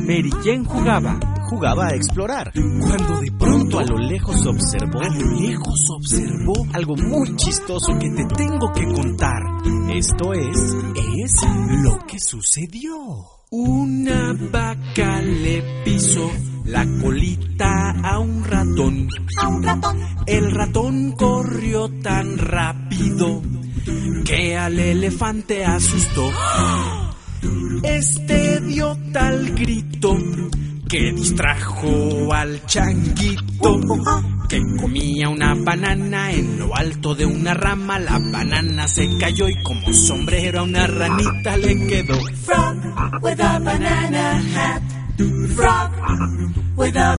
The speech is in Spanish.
Mary Jane jugaba a explorar, cuando de pronto a lo lejos observó algo muy chistoso que te tengo que contar. Esto es lo que sucedió. Una vaca le pisó la colita a un ratón. El ratón corrió tan rápido que al elefante asustó. Este dio tal grito que distrajo al changuito, que comía una banana en lo alto de una rama. La banana se cayó y como sombrero a una ranita le quedó. Frog with a banana hat. Frog with a